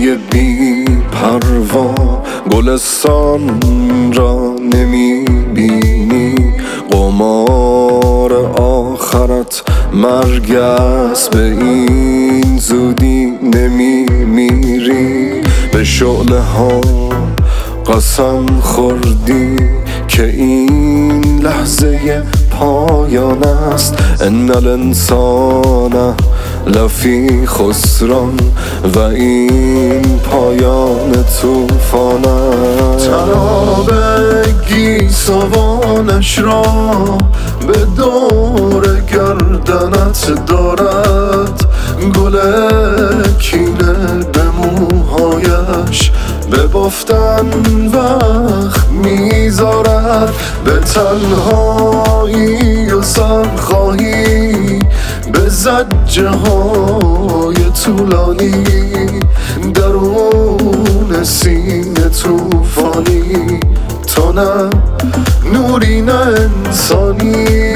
توی بی پروا گلستان را نمیبینی. قمار آخرت مرگ است، به این زودی نمیمیری. به شعله ها قسم خوردی که این لحظه پایان است. ان الانسان لفی خسران و این پایان طوفان است. تناب گیسوانش را به دور گردنت دارد، گل کینه به موهایش به بافتن وقت میذارد. به تنهایی و سرخواهی، به زجه های طولانی، درون سینه توفانی. تو نه نوری نه انسانی.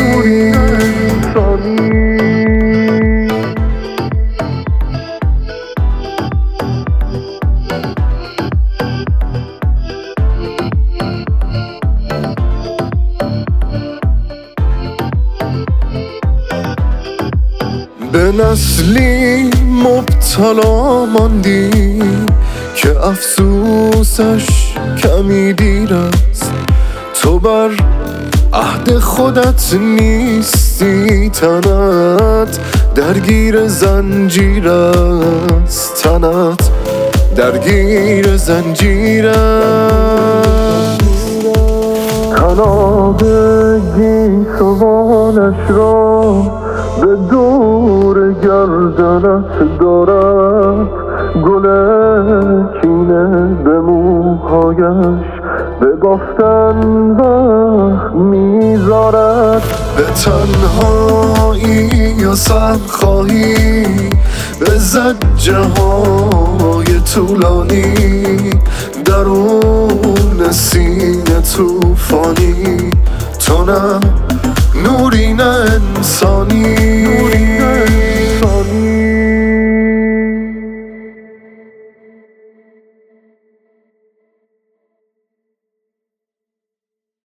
به نسلی مبتلا ماندی که افسوسش کمی دیر است. تو بر عهد خودت نیستی، تنت درگیر زنجیر است. تنت درگیر زنجیر است. تناب گیسوانش را به دور گردنت دارد، گل کینه به موهایش به بافتن وقت میذارد. به تنهایی و سرخواهی، به زجه های طولانی، درون سینه توفانی. تو نه نوری نه انسانی.